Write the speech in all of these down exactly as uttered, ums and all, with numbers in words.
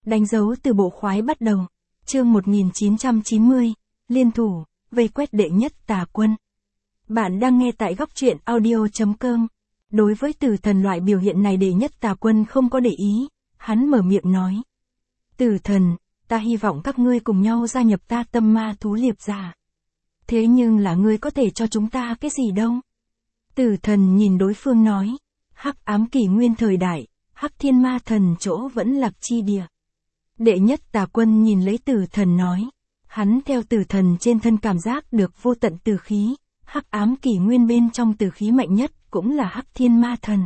Đánh dấu từ bộ khoái bắt đầu. Chương một nghìn chín trăm chín mươi, liên thủ, vây quét đệ nhất tà quân. Bạn đang nghe tại góc truyện audio chấm com. Đối với tử thần loại biểu hiện này đệ nhất tà quân không có để ý, hắn mở miệng nói. Tử thần, ta hy vọng các ngươi cùng nhau gia nhập ta tâm ma thú liệp giả. Thế nhưng là ngươi có thể cho chúng ta cái gì đâu? Tử thần nhìn đối phương nói. Hắc ám kỷ nguyên thời đại, hắc thiên ma thần chỗ vẫn lạc chi địa. Đệ nhất tà quân nhìn lấy tử thần nói. Hắn theo tử thần trên thân cảm giác được vô tận tử khí, hắc ám kỷ nguyên bên trong tử khí mạnh nhất cũng là hắc thiên ma thần.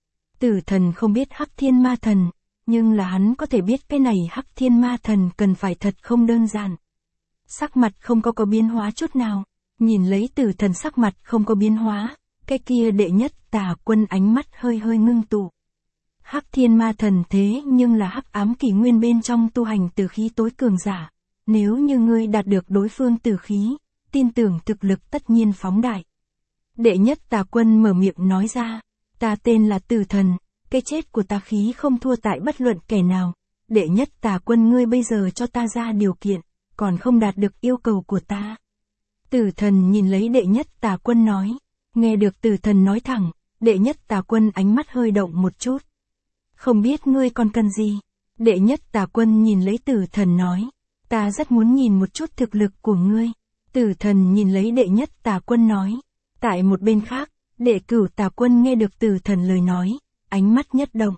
Tử thần không biết hắc thiên ma thần, nhưng là hắn có thể biết cái này hắc thiên ma thần cần phải thật không đơn giản. Sắc mặt không có có biến hóa chút nào, nhìn lấy tử thần sắc mặt không có biến hóa, cái kia đệ nhất tà quân ánh mắt hơi hơi ngưng tụ. Hắc thiên ma thần thế nhưng là hắc ám kỷ nguyên bên trong tu hành tử khí tối cường giả. Nếu như ngươi đạt được đối phương tử khí, tin tưởng thực lực tất nhiên phóng đại. Đệ nhất tà quân mở miệng nói ra, ta tên là tử thần, cái chết của ta khí không thua tại bất luận kẻ nào. Đệ nhất tà quân ngươi bây giờ cho ta ra điều kiện, còn không đạt được yêu cầu của ta. Tử thần nhìn lấy đệ nhất tà quân nói, nghe được tử thần nói thẳng, đệ nhất tà quân ánh mắt hơi động một chút. Không biết ngươi còn cần gì? Đệ nhất tà quân nhìn lấy tử thần nói, ta rất muốn nhìn một chút thực lực của ngươi. Tử thần nhìn lấy đệ nhất tà quân nói. Tại một bên khác, đệ cửu tà quân nghe được tử thần lời nói, ánh mắt nhất động.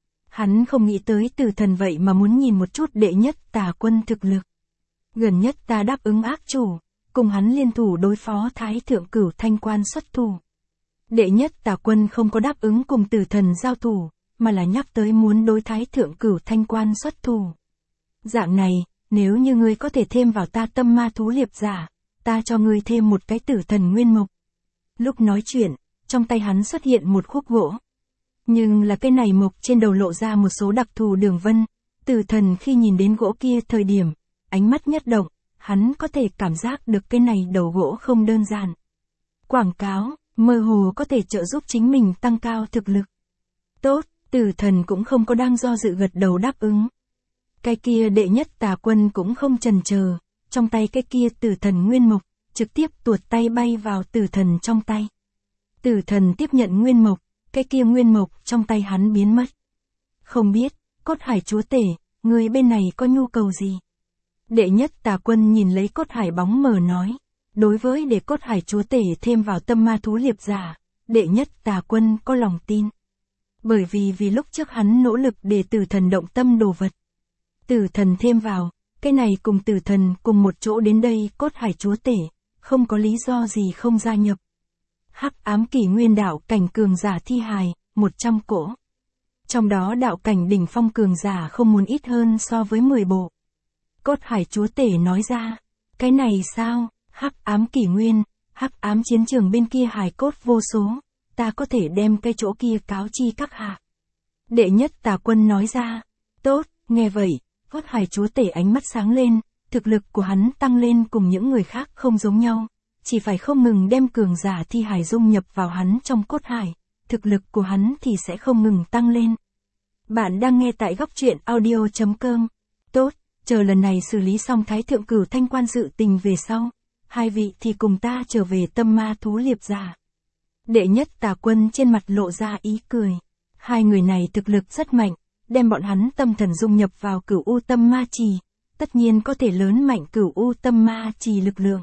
Hắn không nghĩ tới tử thần vậy mà muốn nhìn một chút đệ nhất tà quân thực lực. Gần nhất ta đáp ứng ác chủ, cùng hắn liên thủ đối phó thái thượng cửu thanh quan xuất thủ. Đệ nhất tà quân không có đáp ứng cùng tử thần giao thủ, mà là nhắc tới muốn đối thái thượng cửu thanh quan xuất thủ. Dạng này, nếu như ngươi có thể thêm vào ta tâm ma thú liệp giả, ta cho ngươi thêm một cái tử thần nguyên mộc. Lúc nói chuyện, trong tay hắn xuất hiện một khúc gỗ. Nhưng là cái này mộc trên đầu lộ ra một số đặc thù đường vân. Tử thần khi nhìn đến gỗ kia thời điểm, ánh mắt nhất động, hắn có thể cảm giác được cái này đầu gỗ không đơn giản. Quảng cáo, mơ hồ có thể trợ giúp chính mình tăng cao thực lực. Tốt, tử thần cũng không có đang do dự gật đầu đáp ứng. Cái kia đệ nhất tà quân cũng không chần chờ, trong tay cái kia tử thần nguyên mộc, trực tiếp tuột tay bay vào tử thần trong tay. Tử thần tiếp nhận nguyên mộc, cái kia nguyên mộc trong tay hắn biến mất. Không biết, cốt hải chúa tể, người bên này có nhu cầu gì? Đệ nhất tà quân nhìn lấy cốt hải bóng mờ nói. Đối với để cốt hải chúa tể thêm vào tâm ma thú liệp giả, đệ nhất tà quân có lòng tin. Bởi vì vì lúc trước hắn nỗ lực để tử thần động tâm đồ vật. Tử thần thêm vào, cái này cùng tử thần cùng một chỗ đến đây cốt hải chúa tể, không có lý do gì không gia nhập. Hắc ám kỷ nguyên đạo cảnh cường giả thi hài, một trăm cỗ. Trong đó đạo cảnh đỉnh phong cường giả không muốn ít hơn so với mười bộ. Cốt hải chúa tể nói ra, cái này sao, hắc ám kỷ nguyên, hắc ám chiến trường bên kia hài cốt vô số, ta có thể đem cái chỗ kia cáo chi các hạ. Đệ nhất tà quân nói ra, tốt, nghe vậy, cốt hải chúa tể ánh mắt sáng lên, thực lực của hắn tăng lên cùng những người khác không giống nhau, chỉ phải không ngừng đem cường giả thi hài dung nhập vào hắn trong cốt hải, thực lực của hắn thì sẽ không ngừng tăng lên. Bạn đang nghe tại góc truyện audio chấm com. Tốt, chờ lần này xử lý xong thái thượng cửu thanh quan sự tình về sau, hai vị thì cùng ta trở về tâm ma thú liệp giả. Đệ nhất tà quân trên mặt lộ ra ý cười. Hai người này thực lực rất mạnh, đem bọn hắn tâm thần dung nhập vào cửu u tâm ma trì, tất nhiên có thể lớn mạnh cửu u tâm ma trì lực lượng.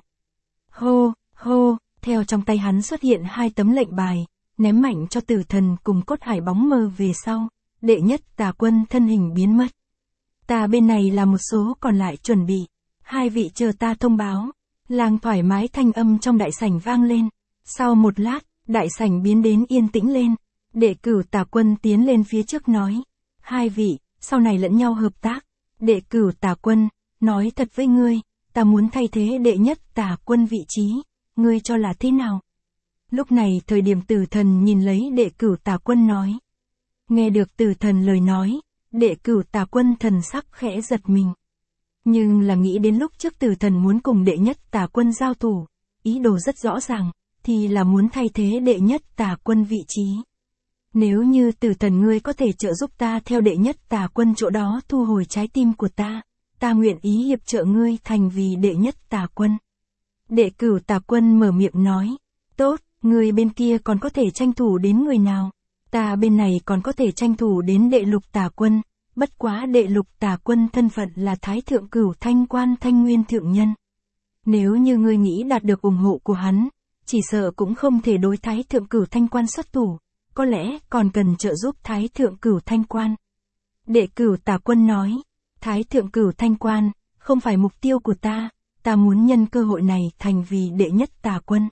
Hô, hô, theo trong tay hắn xuất hiện hai tấm lệnh bài, ném mạnh cho tử thần cùng cốt hải bóng mờ về sau, đệ nhất tà quân thân hình biến mất. Ta bên này là một số còn lại chuẩn bị, hai vị chờ ta thông báo. Làng thoải mái thanh âm trong đại sảnh vang lên. Sau một lát, đại sảnh biến đến yên tĩnh lên. Đệ cửu tà quân tiến lên phía trước nói. Hai vị, sau này lẫn nhau hợp tác. Đệ cửu tà quân, nói thật với ngươi, ta muốn thay thế đệ nhất tà quân vị trí. Ngươi cho là thế nào? Lúc này thời điểm tử thần nhìn lấy đệ cửu tà quân nói. Nghe được tử thần lời nói, đệ cửu tà quân thần sắc khẽ giật mình. Nhưng là nghĩ đến lúc trước tử thần muốn cùng đệ nhất tà quân giao thủ, ý đồ rất rõ ràng, thì là muốn thay thế đệ nhất tà quân vị trí. Nếu như Tử Thần ngươi có thể trợ giúp ta theo đệ nhất tà quân chỗ đó thu hồi trái tim của ta, ta nguyện ý hiệp trợ ngươi thành vì đệ nhất tà quân. Đệ cửu tà quân mở miệng nói, tốt, ngươi bên kia còn có thể tranh thủ đến người nào, ta bên này còn có thể tranh thủ đến đệ lục tà quân, bất quá đệ lục tà quân thân phận là Thái Thượng Cửu Thanh Quan Thanh Nguyên Thượng Nhân. Nếu như ngươi nghĩ đạt được ủng hộ của hắn, chỉ sợ cũng không thể đối Thái Thượng Cửu Thanh Quan xuất thủ, có lẽ còn cần trợ giúp Thái Thượng Cửu Thanh Quan. Đệ cửu tà quân nói, Thái Thượng Cửu Thanh Quan, không phải mục tiêu của ta, ta muốn nhân cơ hội này thành vì đệ nhất tà quân.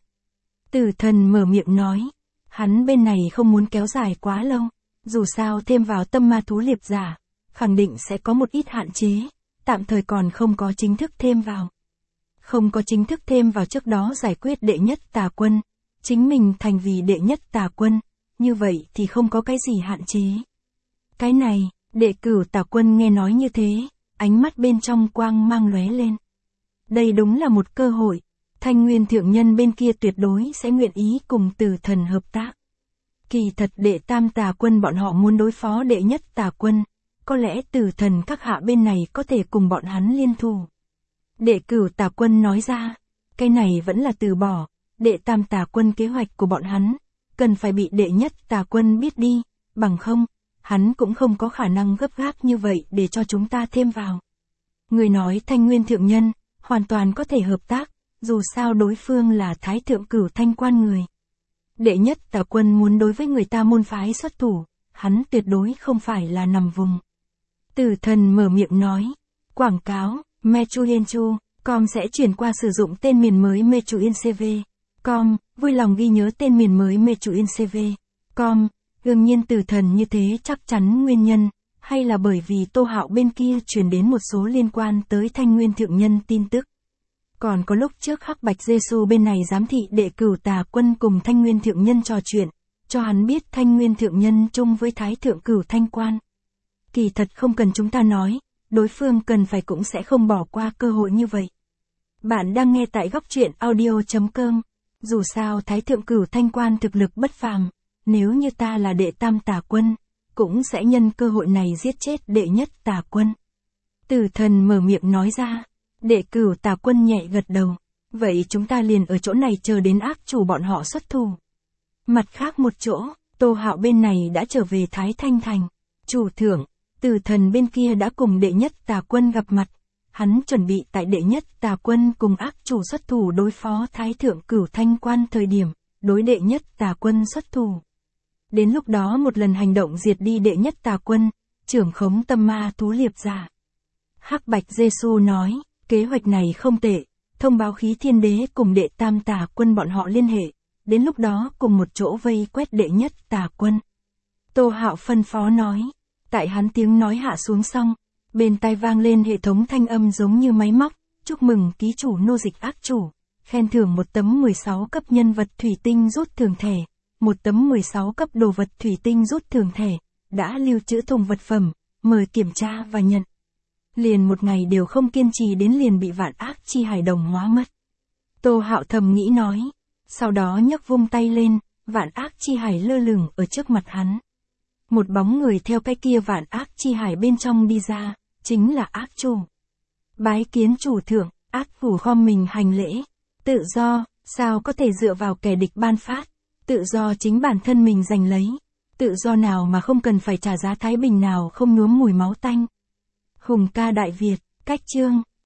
Tử Thần mở miệng nói, hắn bên này không muốn kéo dài quá lâu, dù sao thêm vào tâm ma thú liệp giả, khẳng định sẽ có một ít hạn chế, tạm thời còn không có chính thức thêm vào. Không có chính thức thêm vào trước đó giải quyết đệ nhất tà quân, chính mình thành vì đệ nhất tà quân, như vậy thì không có cái gì hạn chế. Cái này, đệ cửu tà quân nghe nói như thế, ánh mắt bên trong quang mang lóe lên. Đây đúng là một cơ hội, Thanh Nguyên Thượng Nhân bên kia tuyệt đối sẽ nguyện ý cùng Tử Thần hợp tác. Kỳ thật đệ tam tà quân bọn họ muốn đối phó đệ nhất tà quân, có lẽ Tử Thần các hạ bên này có thể cùng bọn hắn liên thủ. Đệ cửu tà quân nói ra, cái này vẫn là từ bỏ, đệ tam tà quân kế hoạch của bọn hắn, cần phải bị đệ nhất tà quân biết đi, bằng không, hắn cũng không có khả năng gấp gáp như vậy để cho chúng ta thêm vào. Người nói Thanh Nguyên Thượng Nhân, hoàn toàn có thể hợp tác, dù sao đối phương là Thái Thượng Cửu Thanh Quan người. Đệ nhất tà quân muốn đối với người ta môn phái xuất thủ, hắn tuyệt đối không phải là nằm vùng. Tử Thần mở miệng nói, quảng cáo, Mechuyenchu, com sẽ chuyển qua sử dụng tên miền mới Mechuyencv. Com, vui lòng ghi nhớ tên miền mới Mechuyencv. Com, đương nhiên Tử Thần như thế chắc chắn nguyên nhân, hay là bởi vì Tô Hạo bên kia truyền đến một số liên quan tới Thanh Nguyên Thượng Nhân tin tức. Còn có lúc trước Hắc Bạch Giê-xu bên này giám thị đệ cửu tà quân cùng Thanh Nguyên Thượng Nhân trò chuyện, cho hắn biết Thanh Nguyên Thượng Nhân chung với Thái Thượng Cửu Thanh Quan. Kỳ thật không cần chúng ta nói, đối phương cần phải cũng sẽ không bỏ qua cơ hội như vậy. Bạn đang nghe tại góc truyện audio chấm com. Dù sao Thái Thượng Cửu Thanh Quan thực lực bất phàm, nếu như ta là đệ tam tà quân, cũng sẽ nhân cơ hội này giết chết đệ nhất tà quân. Tử Thần mở miệng nói ra, đệ cửu tà quân nhẹ gật đầu, vậy chúng ta liền ở chỗ này chờ đến ác chủ bọn họ xuất thủ. Mặt khác một chỗ, Tô Hạo bên này đã trở về Thái Thanh Thành, chủ thượng, Tử Thần bên kia đã cùng đệ nhất tà quân gặp mặt, hắn chuẩn bị tại đệ nhất tà quân cùng ác chủ xuất thủ đối phó Thái Thượng Cửu Thanh Quan thời điểm, đối đệ nhất tà quân xuất thủ. Đến lúc đó một lần hành động diệt đi đệ nhất tà quân, trưởng khống tâm ma thú liệp giả. Hắc Bạch Giê-xu nói, kế hoạch này không tệ, thông báo Khí Thiên Đế cùng đệ tam tà quân bọn họ liên hệ, đến lúc đó cùng một chỗ vây quét đệ nhất tà quân. Tô Hạo phân phó nói, tại hắn tiếng nói hạ xuống xong, bên tai vang lên hệ thống thanh âm giống như máy móc, chúc mừng ký chủ nô dịch ác chủ, khen thưởng một tấm mười sáu cấp nhân vật thủy tinh rút thường thẻ, một tấm mười sáu cấp đồ vật thủy tinh rút thường thẻ, đã lưu trữ thùng vật phẩm, mời kiểm tra và nhận. Liền một ngày đều không kiên trì đến liền bị vạn ác chi hải đồng hóa mất. Tô Hạo thầm nghĩ nói, sau đó nhấc vung tay lên, vạn ác chi hải lơ lửng ở trước mặt hắn. Một bóng người theo cái kia vạn ác chi hải bên trong đi ra, chính là ác chủ. Bái kiến chủ thượng, ác chủ khom mình hành lễ. Tự do, sao có thể dựa vào kẻ địch ban phát, tự do chính bản thân mình giành lấy. Tự do nào mà không cần phải trả giá thái bình nào không nhuốm mùi máu tanh. Hùng ca Đại Việt, cách chương.